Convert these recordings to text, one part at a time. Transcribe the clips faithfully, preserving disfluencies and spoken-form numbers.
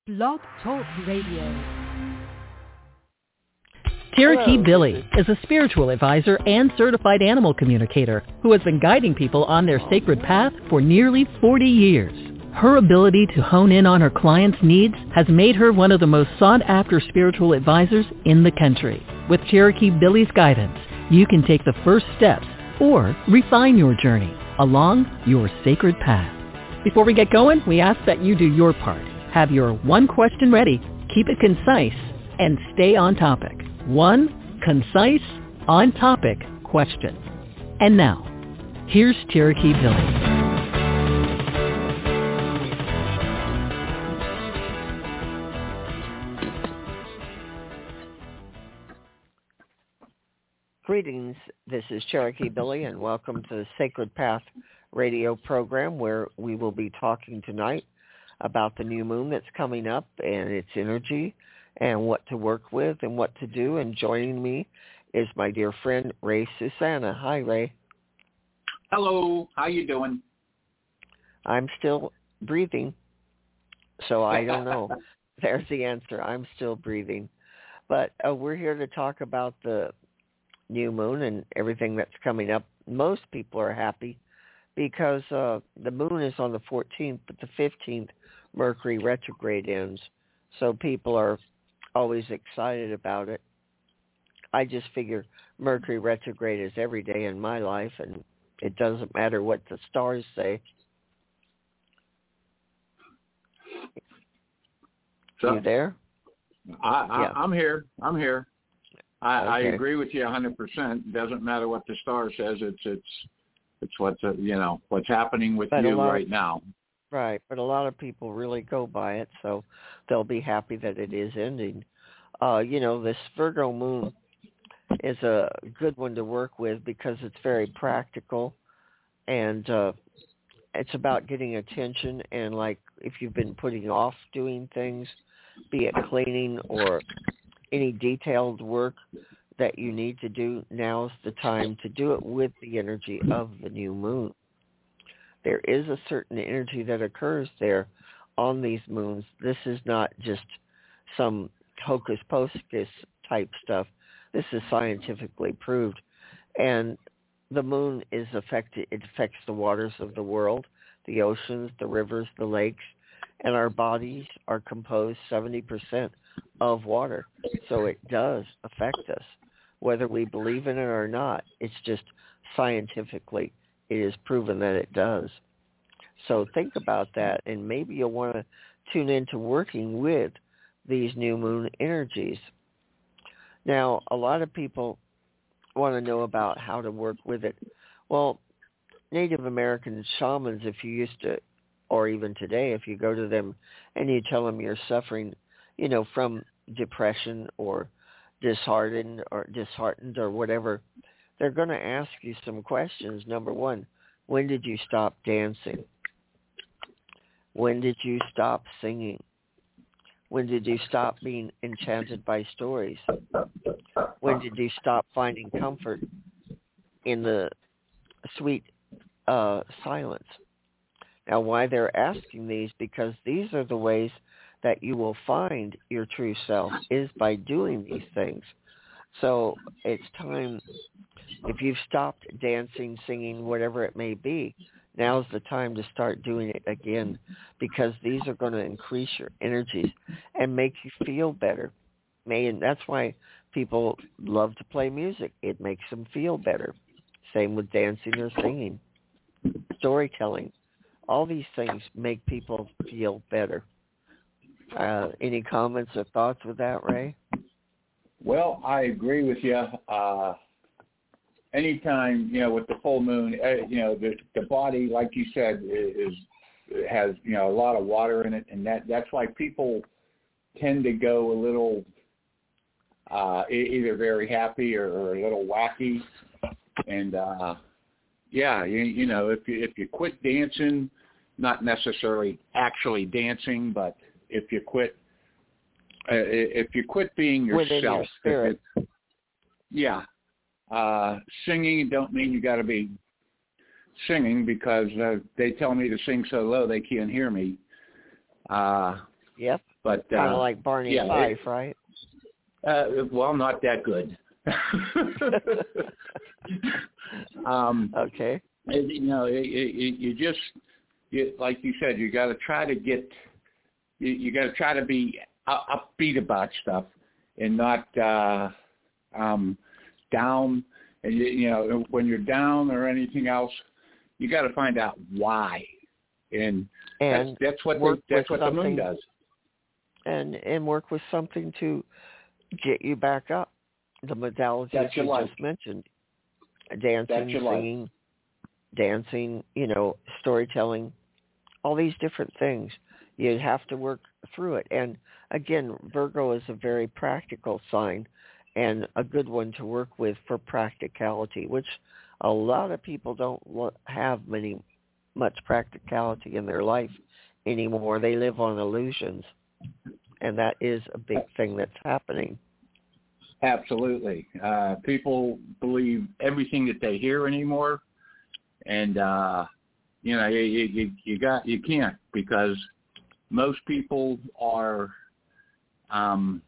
Blog Talk Radio. Cherokee Billy is a spiritual advisor and certified animal communicator who has been guiding people on their sacred path for nearly forty years. Her ability to hone in on her clients' needs has made her one of the most sought-after spiritual advisors in the country. With Cherokee Billy's guidance, you can take the first steps or refine your journey along your sacred path. Before we get going, we ask that you do your part. Have your one question ready, keep it concise, and stay on topic. One concise, on-topic question. And now, here's Cherokee Billy. Greetings, this is Cherokee Billy, and welcome to the Sacred Path radio program, where we will be talking tonight about the new moon that's coming up and its energy and what to work with and what to do. And joining me is my dear friend, Ray Susanna. Hi, Ray. Hello. How you doing? I'm still breathing, so I don't know. There's the answer. I'm still breathing. But uh, we're here to talk about the new moon and everything that's coming up. Most people are happy because uh, the moon is on the fourteenth, but the fifteenth, Mercury retrograde ends. So people are always excited about it. I just figure Mercury retrograde is every day in my life, and it doesn't matter what the stars say. So, you there? I, I, yeah. I'm here. I'm here. I, okay. I agree with you one hundred percent. Doesn't matter what the star says. It's it's it's what's uh, you know what's happening with but you right of, now. Right, but a lot of people really go by it, so they'll be happy that it is ending. Uh, you know, this Virgo moon is a good one to work with because it's very practical, and uh, it's about getting attention. And like if you've been putting off doing things, be it cleaning or any detailed work that you need to do, now's the time to do it with the energy of the new moon. There is a certain energy that occurs there on these moons. This is not just some hocus pocus type stuff. This is scientifically proved. And the moon is affected, it affects the waters of the world, the oceans, the rivers, the lakes, and our bodies are composed seventy percent of water. So it does affect us, whether we believe in it or not. It's just scientifically, it is proven that it does. So think about that, and maybe you'll want to tune into working with these new moon energies. Now, a lot of people want to know about how to work with it. Well, Native American shamans, if you used to, or even today, if you go to them and you tell them you're suffering, you know, from depression or disheartened or disheartened or whatever, they're going to ask you some questions. Number one, when did you stop dancing? When did you stop singing? When did you stop being enchanted by stories? When did you stop finding comfort in the sweet uh, silence? Now, why they're asking these, because these are the ways that you will find your true self, is by doing these things. So it's time, if you've stopped dancing, singing, whatever it may be, now's the time to start doing it again, because these are going to increase your energies and make you feel better. And that's why people love to play music. It makes them feel better. Same with dancing or singing, storytelling. All these things make people feel better. Uh, any comments or thoughts with that, Ray? Well, I agree with you. Uh, anytime, you know, with the full moon, uh, you know, the, the body, like you said, is has, you know, a lot of water in it, and that that's why people tend to go a little uh, either very happy or, or a little wacky. And, uh, yeah, you, you know, if you, if you quit dancing, not necessarily actually dancing, but if you quit, uh, if you quit being yourself, within your spirit. It, yeah, uh, singing don't mean you got to be singing, because uh, they tell me to sing so low they can't hear me. Uh, yep. But uh, kind of like Barney yeah, Fife, it, right? Uh, well, not that good. um, okay. You know, it, it, you just, you, like you said, you got to try to get, you, you got to try to be upbeat about stuff and not uh, um, down. And you, you know, when you're down or anything else, you got to find out why. And, and that's, that's what the, that's what the moon does. And and work with something to get you back up. The modalities that's you life. just mentioned, dancing, singing, life. dancing, you know, storytelling, all these different things. You have to work through it. And again, Virgo is a very practical sign and a good one to work with for practicality, which a lot of people don't have many much practicality in their life anymore. They live on illusions, and that is a big thing that's happening. Absolutely. Uh, people believe everything that they hear anymore, and uh, you know, you, you, you got you can't, because most people are um,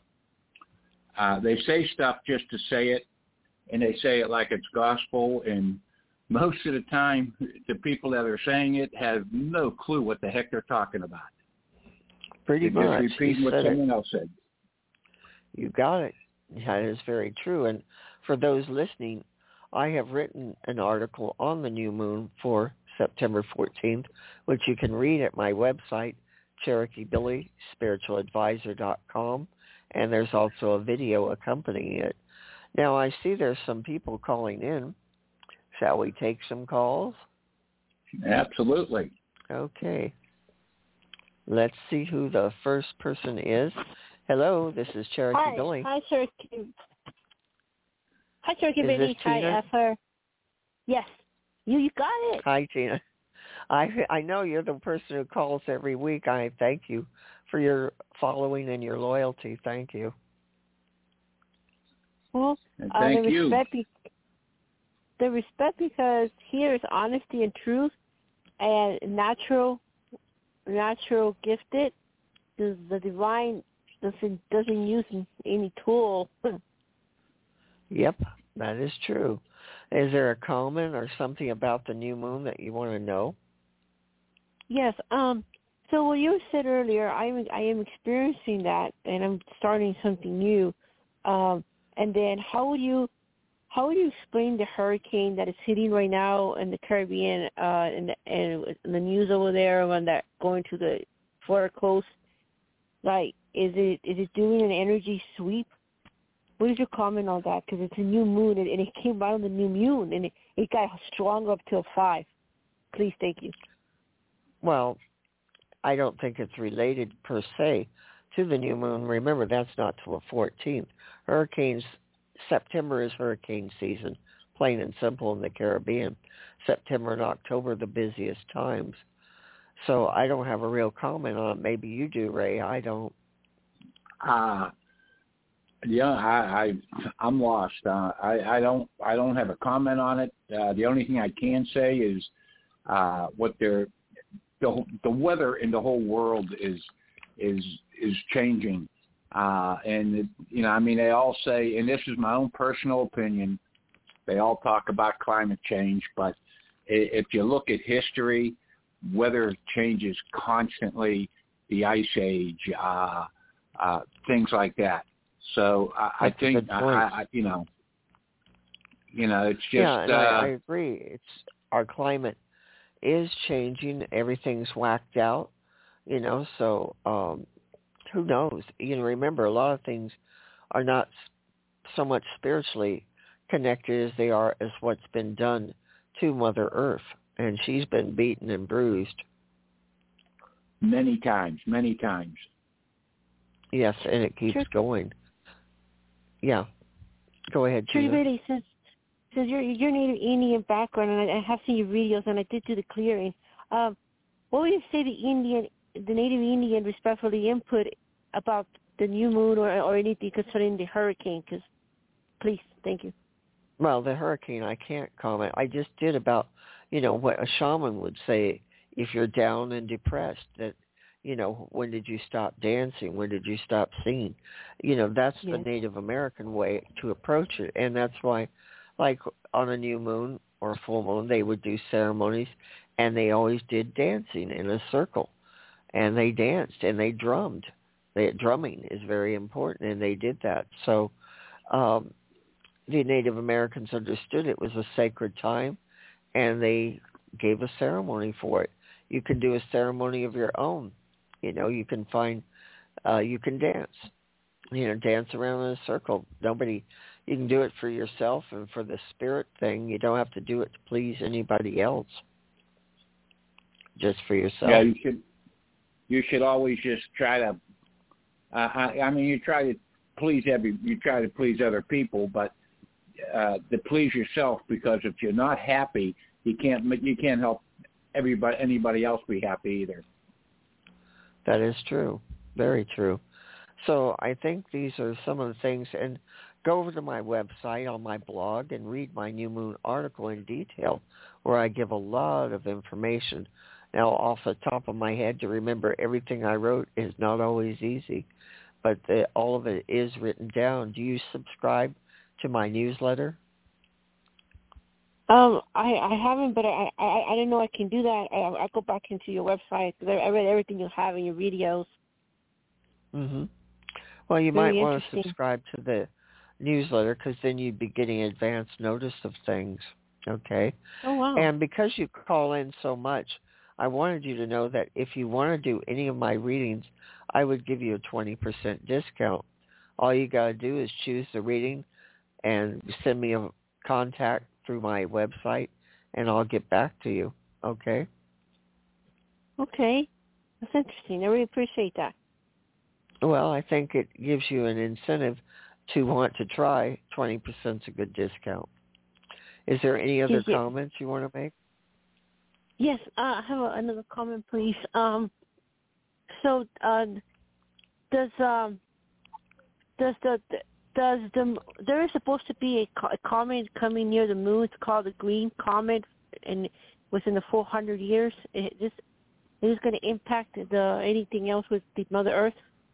uh, they say stuff just to say it, and they say it like it's gospel, and most of the time the people that are saying it have no clue what the heck they're talking about. Pretty they're much. just repeating what someone else said. You got it. That is very true. And for those listening, I have written an article on the new moon for September fourteenth, which you can read at my website, Cherokee Billy Spiritual Advisor dot com, and there's also a video accompanying it. Now, I see there's some people calling in. Shall we take some calls? Absolutely. Okay. Let's see who the first person is. Hello, this is Cherokee Hi. Billy. Hi, Cherokee. Hi, Cherokee is Billy. This Hi, Tina? Effer. Yes. You you got it. Hi, Tina. I I know you're the person who calls every week. I thank you for your following and your loyalty. Thank you. Well, and uh, thank the you. respect be- the respect because here is honesty and truth, and natural, natural gifted. The, the divine doesn't doesn't use any tool. Yep, that is true. Is there a comment or something about the new moon that you want to know? Yes. Um. So what you said earlier, I am I am experiencing that, and I'm starting something new. Um. And then how would you how would you explain the hurricane that is hitting right now in the Caribbean uh, and, the, and the news over there when that going to the Florida coast? Like, is it is it doing an energy sweep? What is your comment on that? Because it's a new moon, and, and it came out on the new moon, and it, it got stronger up till five. Please, thank you. Well, I don't think it's related per se to the new moon. Remember, that's not till the fourteenth. Hurricanes, September is hurricane season, plain and simple in the Caribbean. September and October are the busiest times. So I don't have a real comment on it. Maybe you do, Ray. I don't. Uh, yeah, I, I, I'm lost. Uh, I, I don't, I don't have a comment on it. Uh, the only thing I can say is uh, what they're, the, the weather in the whole world is, is, is changing. Uh, and, it, you know, I mean, they all say, and this is my own personal opinion, they all talk about climate change, but if you look at history, weather changes constantly, the ice age, uh, uh, things like that. So I, I think, I, I, you know, you know, it's just. Yeah, and uh, I, I agree. It's our climate is changing. Everything's whacked out, you know, so um, who knows? You know, remember, a lot of things are not so much spiritually connected as they are as what's been done to Mother Earth. And she's been beaten and bruised. Many times, many times. Yes, and it keeps Sure. going. Yeah. Go ahead, Trudy Gina. Bailey, since, since you're, you're Native Indian background, and I, I have seen your videos, and I did do the clearing, um, what would you say the Indian, the Native Indian respectfully input about the new moon or, or anything concerning the hurricane? Because, please, thank you. Well, the hurricane, I can't comment. I just did about, you know, what a shaman would say if you're down and depressed, that, You know, when did you stop dancing? When did you stop singing? You know, that's yes. the Native American way to approach it. And that's why, like on a new moon or a full moon, they would do ceremonies, and they always did dancing in a circle. And they danced and they drummed. They, drumming is very important, and they did that. So um, the Native Americans understood it was a sacred time, and they gave a ceremony for it. You can do a ceremony of your own. You know, you can find, uh, you can dance, you know, dance around in a circle. Nobody, you can do it for yourself and for the spirit thing. You don't have to do it to please anybody else, just for yourself. Yeah, you should, you should always just try to, uh, I, I mean, you try to please every, you try to please other people, but uh, to please yourself, because if you're not happy, you can't, you can't help everybody, anybody else be happy either. That is true. Very true. So I think these are some of the things, and go over to my website on my blog and read my New Moon article in detail, where I give a lot of information. Now, off the top of my head, to remember everything I wrote is not always easy, but the, all of it is written down. Do you subscribe to my newsletter? Um, I, I haven't, but I, I I didn't know I can do that. I, I go back into your website because I, I read everything you have in your videos. Mm-hmm. Well, you Very might want to interesting. subscribe to the newsletter, because then you'd be getting advance notice of things, okay? Oh, wow. And because you call in so much, I wanted you to know that if you want to do any of my readings, I would give you a twenty percent discount. All you got to do is choose the reading and send me a contact through my website, and I'll get back to you, okay? Okay. That's interesting. I really appreciate that. Well, I think it gives you an incentive to want to try. twenty percent is a good discount. Is there any other Yeah. comments you want to make? Yes, uh, I have a, another comment, please. Um, so, uh, does um, does the does the there is supposed to be a, co- a comet coming near the moon? It's called the Green Comet, and within the four hundred years, it, this is this going to impact the anything else with the Mother Earth?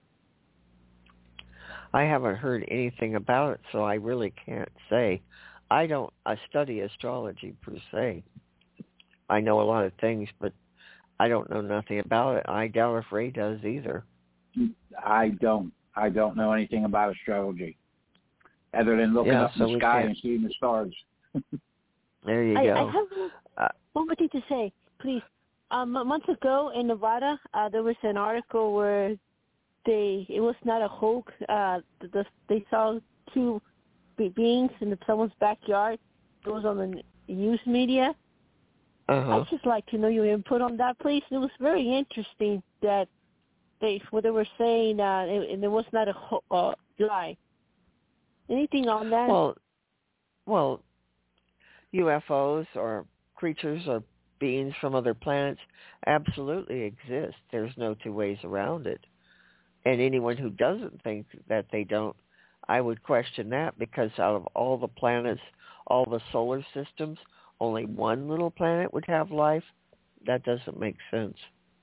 I haven't heard anything about it, so I really can't say. I don't I study astrology per se. I know a lot of things, but I don't know nothing about it. I doubt if Ray does either. I don't. I don't know anything about astrology, other than looking Yeah, up so in the we sky can't. and seeing the stars. There you I, go. I have one, Uh, one more thing to say, please. Um, a month ago in Nevada, uh, there was an article where they it was not a hoax. Uh, the, they saw two be- beings in someone's backyard. It was on the news media. uh-huh. I'd just like to know your input on that, please. It was very interesting that they what they were saying, uh, and, and it was not a ho- uh, lie. Anything on that? Well, well, U F Os or creatures or beings from other planets absolutely exist. There's no two ways around it. And anyone who doesn't think that they don't, I would question that, because out of all the planets, all the solar systems, only one little planet would have life. That doesn't make sense.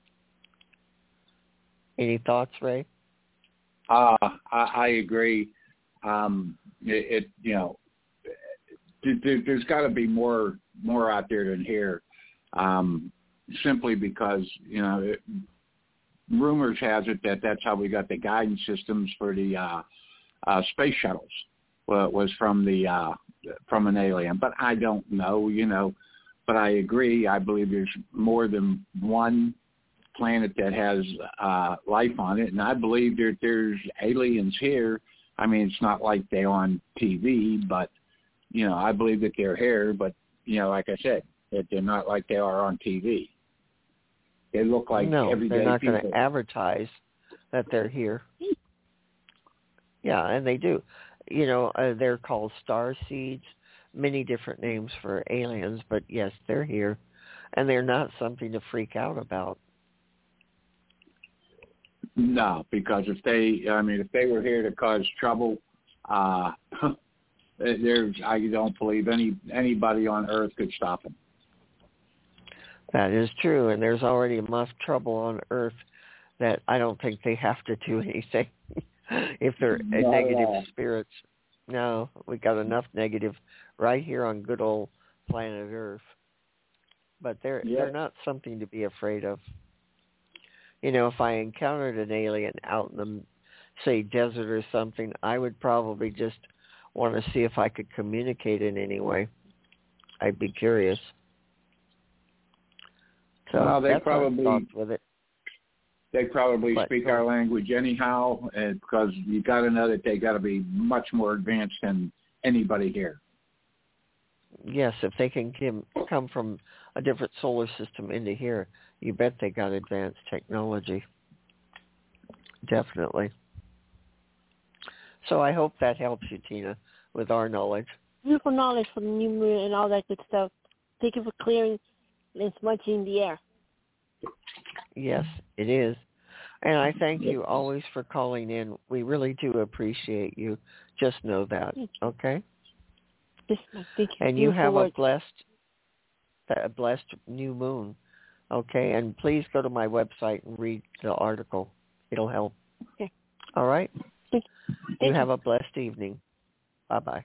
Any thoughts, Ray? Uh, I, I agree. Um, it, it, you know, there, there's got to be more more out there than here, um, simply because, you know, it, rumors has it that that's how we got the guidance systems for the uh, uh, space shuttles. Well, it was from the uh, from an alien, but I don't know, you know. But I agree. I believe there's more than one planet that has uh, life on it, and I believe that there's aliens here. I mean, it's not like they're on T V, but you know, I believe that they're here. But you know, like I said, that they're not like they are on T V. They look like no, everyday they're not people. going to advertise that they're here. Yeah, and they do. You know, uh, they're called star seeds, many different names for aliens, but yes, they're here, and they're not something to freak out about. No, because if they, I mean, if they were here to cause trouble, uh, there's, I don't believe any anybody on Earth could stop them. That is true, and there's already enough trouble on Earth that I don't think they have to do anything if they're Not at negative all. spirits. No, we got enough negative right here on good old planet Earth. But they're Yep. they're not something to be afraid of. You know, if I encountered an alien out in the, say, desert or something, I would probably just want to see if I could communicate in any way. I'd be curious. So Well, they that's our probably- thoughts with it. They probably But- speak our language anyhow, uh, because you got to know that they got to be much more advanced than anybody here. Yes, if they can come, come from a different solar system into here, you bet they got advanced technology. Definitely. So I hope that helps you, Tina, with our knowledge. Beautiful knowledge for the new moon and all that good stuff. Thank you for clearing and smudging the air. Yes, it is. And I thank you always for calling in. We really do appreciate you. Just know that, okay? Yes, ma'am. Thank you. And you Beautiful have words. a blessed, a blessed new moon, okay? And please go to my website and read the article. It'll help. Okay. All right? Thank You Thank have you. a blessed evening. Bye-bye.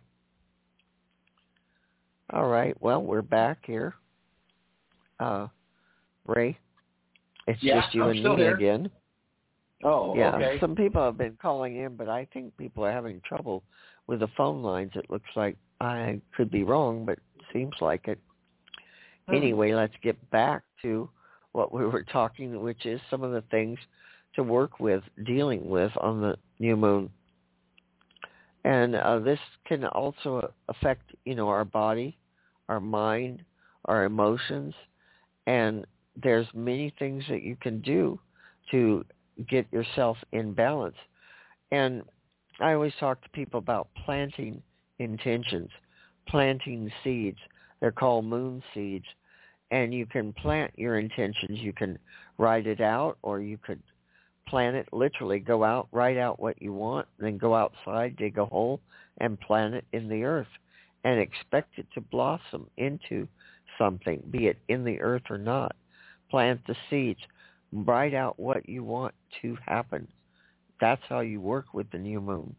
All right. Well, we're back here. Uh, Ray, it's Yeah, just you I'm and still me here. again. Oh, Yeah, okay. some people have been calling in, but I think people are having trouble with the phone lines. It looks like I could be wrong, but it seems like it. Hmm. Anyway, let's get back to what we were talking, which is some of the things to work with, dealing with on the new moon. And uh, this can also affect, you know, our body, our mind, our emotions, and there's many things that you can do to get yourself in balance. And I always talk to people about planting intentions, planting seeds. They're called moon seeds. And you can plant your intentions. You can write it out, or you could plant it, literally go out, write out what you want, then go outside, dig a hole, and plant it in the earth and expect it to blossom into something, be it in the earth or not. Plant the seeds. Write out what you want to happen. That's how you work with the new moon.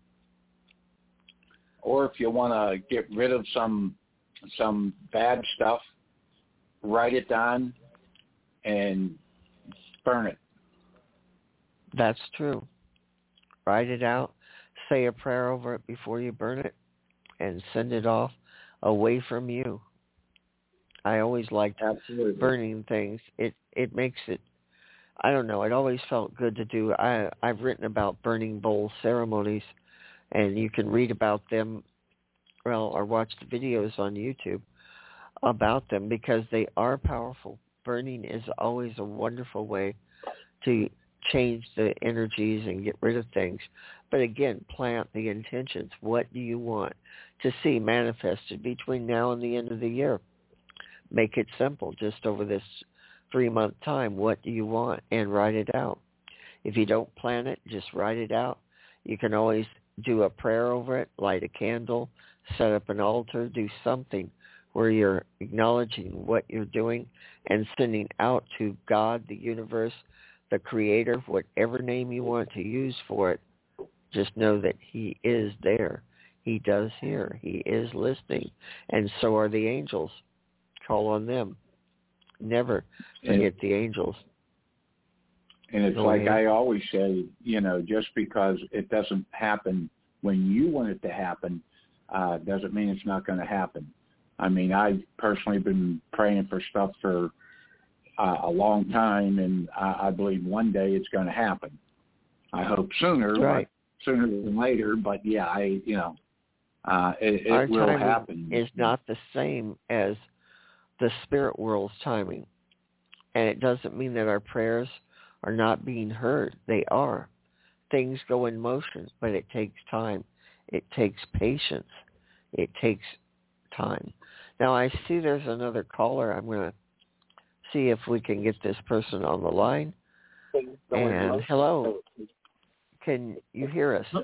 Or if you want to get rid of some some bad stuff, write it down and burn it. That's true. Write it out. Say a prayer over it before you burn it and send it off away from you. I always liked Absolutely. burning things. It it makes it, I don't know, it always felt good to do. I, I've written about burning bowl ceremonies, and you can read about them, well, or watch the videos on YouTube about them, because they are powerful. Burning is always a wonderful way to change the energies and get rid of things. But again, plant the intentions. What do you want to see manifested between now and the end of the year? Make it simple, just over this three-month time. What do you want? And write it out. If you don't plan it, just write it out. You can always do a prayer over it, light a candle, set up an altar, do something where you're acknowledging what you're doing and sending out to God, the universe, the creator, whatever name you want to use for it. Just know that he is there. He does hear. He is listening. And so are the angels. Call on them. Never forget the angels. And it's Go like ahead. I always say, you know, just because it doesn't happen when you want it to happen, uh, doesn't mean it's not going to happen. I mean, I've personally been praying for stuff for uh, a long time, and I, I believe one day it's going to happen. I hope sooner, Right. but sooner than later. But yeah, I, you know, uh, it, Our it will timing happen. is not the same as the spirit world's timing. And it doesn't mean that our prayers are not being heard. They are. Things go in motion, but it takes time. It takes patience. It takes time. Now, I see there's another caller. I'm going to see if we can get this person on the line. And hello. Can you hear us?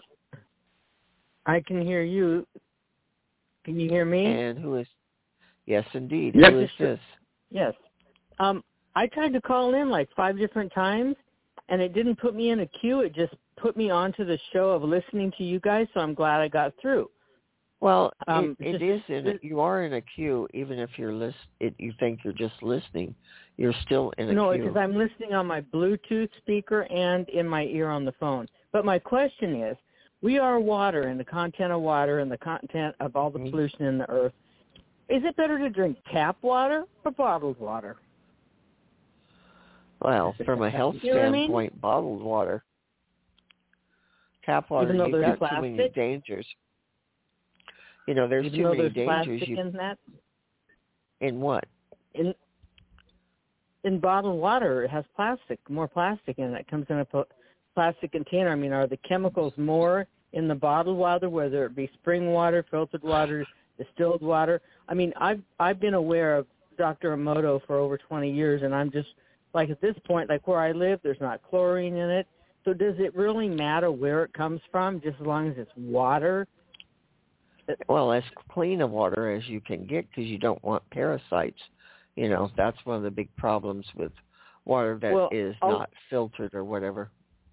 I can hear you. Can you hear me? And who is? Yes, indeed. Yes. Who is this? Yes. Um, I tried to call in like five different times, and it didn't put me in a queue. It just put me onto the show of listening to you guys, so I'm glad I got through. Well, Um, it, it just, is in it, you are in a queue, even if you're list. It, you think you're just listening, you're still in a no, queue. because I'm listening on my Bluetooth speaker and in my ear on the phone. But my question is, we are water, and the content of water and the content of all the mm-hmm. pollution in the earth. Is it better to drink tap water or bottled water? Well, from a health you know standpoint, I mean? bottled water. Tap water, Even though you've there's got plastic? too many dangers. You know, there's Even too though many there's dangers. plastic You, in that? in what? In in bottled water, it has plastic, more plastic in it. It comes in a po- plastic container. I mean, are the chemicals more in the bottled water, whether it be spring water, filtered water, distilled water? I mean, I've I've been aware of Doctor Emoto for over twenty years, and I'm just, like at this point, like where I live, there's not chlorine in it. So does it really matter where it comes from, just as long as it's water? Well, as clean a water as you can get, because you don't want parasites. You know, that's one of the big problems with water that well, is I'll, not filtered or whatever.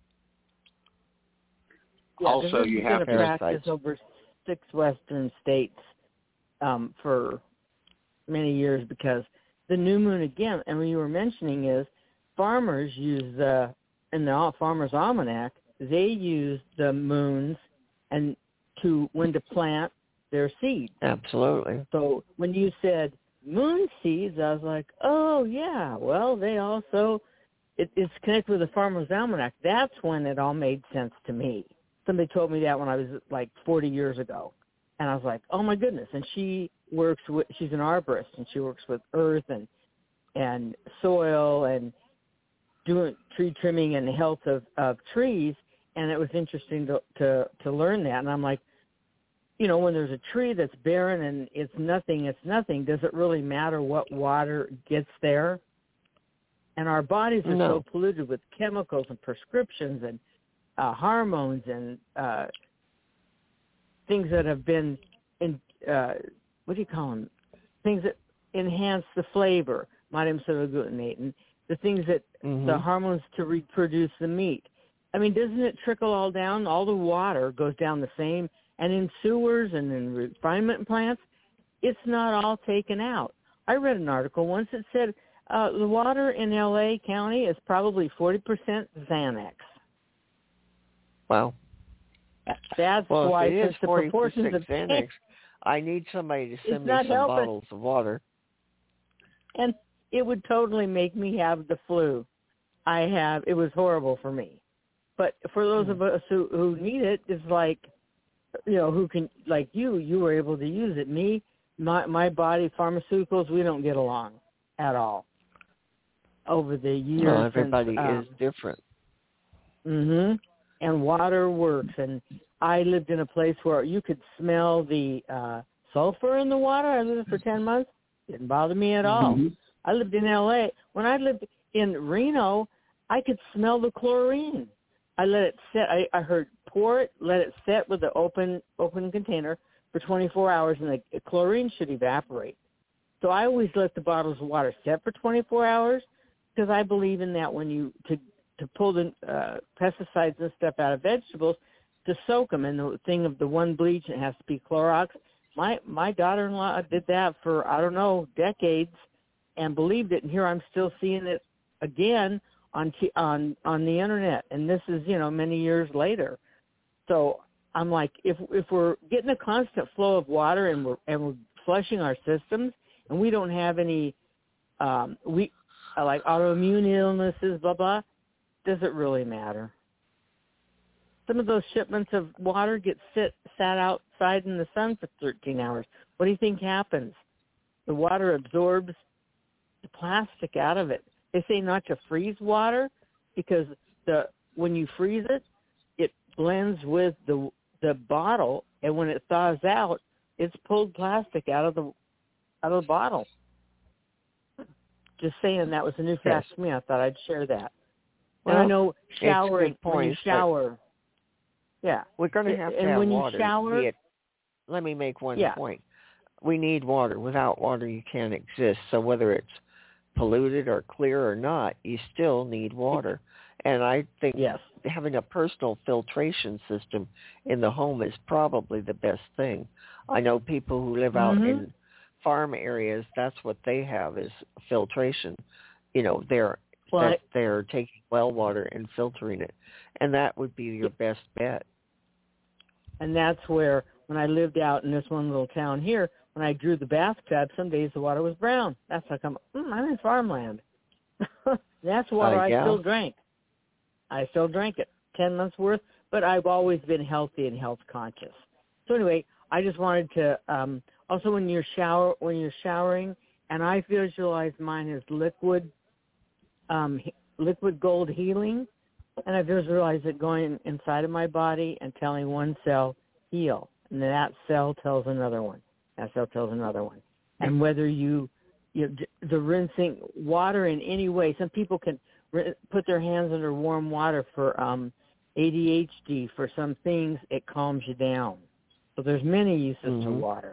Yeah, also, you have to parasites. practice over six Western states um, for many years, because the new moon, again, and what you were mentioning is farmers use the, in the Farmer's Almanac, they use the moons and to when to plant their seeds. Absolutely. So when you said moon seeds, I was like, oh, yeah, well, they also, it, it's connected with the Farmer's Almanac. That's when it all made sense to me. Somebody told me that when I was like forty years ago. And I was like, oh, my goodness. And she works with, she's an arborist, and she works with earth and and soil and doing tree trimming and the health of, of trees. And it was interesting to, to, to learn that. And I'm like, you know, when there's a tree that's barren and it's nothing, it's nothing, does it really matter what water gets there? And our bodies are no. so polluted with chemicals and prescriptions and uh, hormones and uh, things that have been, in, uh, what do you call them? Things that enhance the flavor, modium glutamate, and the things that, mm-hmm. the hormones to reproduce the meat. I mean, doesn't it trickle all down? All the water goes down the same. And in sewers and in refinement plants, it's not all taken out. I read an article once that said uh, the water in L A County is probably forty percent Xanax. Wow. That's well, why, if it since is the proportions of Xanax, I need somebody to send me not some helping. bottles of water. And it would totally make me have the flu. I have, it was horrible for me. But for those mm. of us who, who need it, it's like, you know, who can, like you, you were able to use it. Me, my my body, pharmaceuticals, we don't get along at all over the years. No, everybody since, um, is different. Mm-hmm. And water works. And I lived in a place where you could smell the uh, sulfur in the water. I lived for ten months. Didn't bother me at all. Mm-hmm. I lived in L A. When I lived in Reno, I could smell the chlorine. I let it set. I, I heard pour it, let it set with the open open container for twenty-four hours, and the, the chlorine should evaporate. So I always let the bottles of water set for twenty-four hours, because I believe in that when you to to pull the uh, pesticides and stuff out of vegetables, to soak them. And the thing of the one bleach, it has to be Clorox. My my daughter-in-law did that for, I don't know, decades, and believed it. And here I'm still seeing it again on t- on on the internet, and this is, you know, many years later. So I'm like, if if we're getting a constant flow of water and we're and we're flushing our systems, and we don't have any um, we uh, like autoimmune illnesses, blah blah, does it really matter? Some of those shipments of water get sit sat outside in the sun for thirteen hours. What do you think happens? The water absorbs the plastic out of it. They say not to freeze water, because the when you freeze it, it blends with the the bottle, and when it thaws out, it's pulled plastic out of the out of the bottle. Just saying, that was a new fact yes. to me. I thought I'd share that. Well, and I know showering, point, when you shower, yeah, we're going to have to and have when water. you shower, it, let me make one yeah. point. We need water. Without water, you can't exist. So whether it's polluted or clear or not, you still need water. And I think Yes. having a personal filtration system in the home is probably the best thing. I know people who live out Mm-hmm. in farm areas, that's what they have is filtration. You know, they're Well, that I- they're taking well water and filtering it. And that would be your best bet. And that's where, when I lived out in this one little town here, when I drew the bathtub, some days the water was brown. That's like I'm, mm, I'm in farmland. That's water Uh, yeah. I still drank. I still drank it, ten months worth, but I've always been healthy and health conscious. So anyway, I just wanted to, um, also when you're shower, when you're showering, and I visualize mine as liquid, um, he- liquid gold healing, and I visualize it going inside of my body and telling one cell, heal. And then that cell tells another one. That cell tells another one. And whether you, you the rinsing water in any way, some people can r- put their hands under warm water for um, A D H D. For some things, it calms you down. So there's many uses Mm-hmm. to water.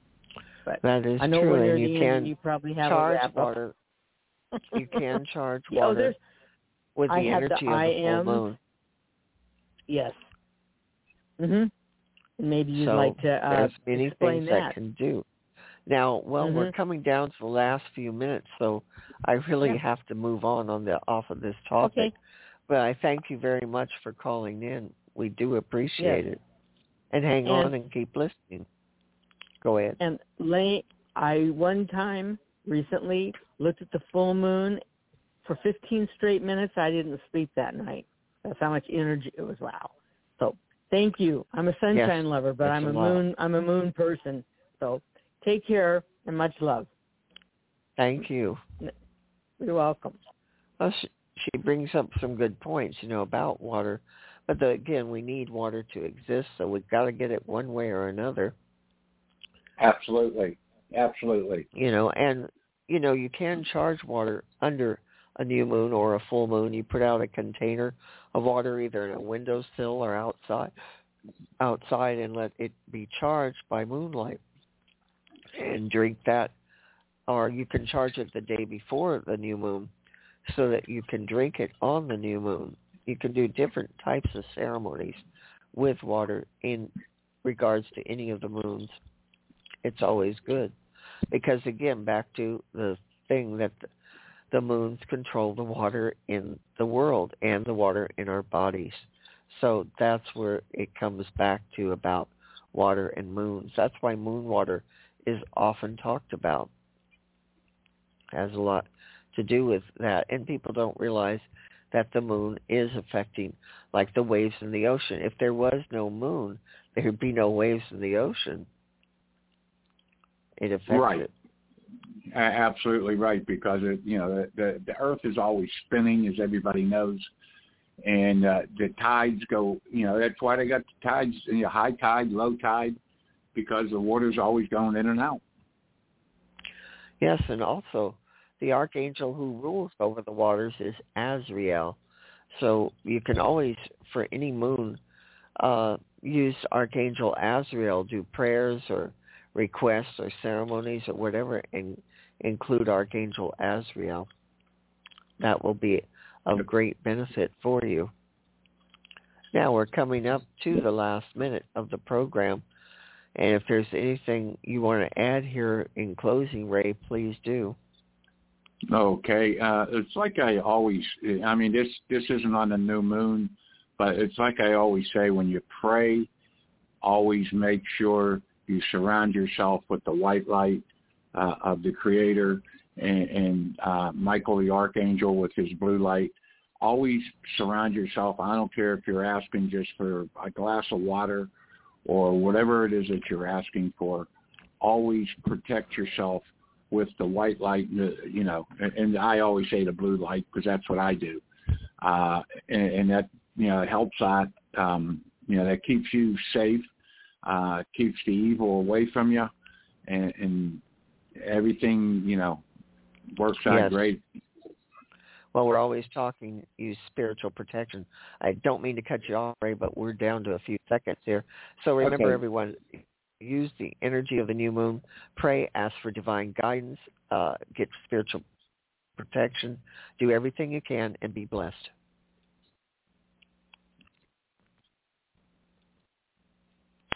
But That is I know true, when you're and you the can end, you probably have charge a wrap water. You can charge oh, water there's, with the I have the energy of I the full am. moon. Yes. Mhm. Maybe you'd so like to uh, there's many explain things that. that can do. Now, well, Mhm. we're coming down to the last few minutes, so I really Yeah. have to move on on the off of this topic. Okay. But I thank you very much for calling in. We do appreciate Yes. it. And hang And- on and keep listening. Go ahead. And late, I one time recently looked at the full moon for fifteen straight minutes. I didn't sleep that night. That's how much energy it was. Wow. So thank you. I'm a sunshine Yes, lover, but it's I'm a a lot. moon. I'm a moon person. So take care and much love. Thank you. You're welcome. Well, she, she brings up some good points, you know, about water. But the, again, we need water to exist, so we've got to get it one way or another. Absolutely. Absolutely. You know, and, you know, you can charge water under a new moon or a full moon. You put out a container of water either in a windowsill or outside, outside and let it be charged by moonlight and drink that. Or you can charge it the day before the new moon so that you can drink it on the new moon. You can do different types of ceremonies with water in regards to any of the moons. It's always good because, again, back to the thing that the, the moons control the water in the world and the water in our bodies. So that's where it comes back to about water and moons. That's why moon water is often talked about. Has a lot to do with that. And people don't realize that the moon is affecting, like the waves in the ocean. If there was no moon, there would be no waves in the ocean. It affects Right. it. A- Absolutely right, because it, you know the, the the Earth is always spinning, as everybody knows, and uh, the tides go. You know that's why they got the tides, you know, high tide, low tide, because the water's always going in and out. Yes, and also the archangel who rules over the waters is Azrael. So you can always, for any moon, uh, use Archangel Azrael, do prayers or requests or ceremonies or whatever, and include Archangel Azrael. That will be of great benefit for you. Now we're coming up to the last minute of the program. And if there's anything you want to add here in closing, Ray, please do. Okay, uh, it's like I always. I mean, this this isn't on the new moon, but it's like I always say: when you pray, always make sure you surround yourself with the white light uh, of the Creator, and, and uh, Michael the Archangel with his blue light. Always surround yourself. I don't care if you're asking just for a glass of water or whatever it is that you're asking for. Always protect yourself with the white light, you know, and, and I always say the blue light because that's what I do. Uh, and, and that, you know, helps out, um, you know, that keeps you safe, uh, keeps the evil away from you, and, and everything, you know, works out Yes. great. Well, we're always talking use spiritual protection. I don't mean to cut you off, Ray, but we're down to a few seconds here. So remember, Okay. everyone, use the energy of the new moon. Pray, ask for divine guidance, uh, get spiritual protection. Do everything you can and be blessed.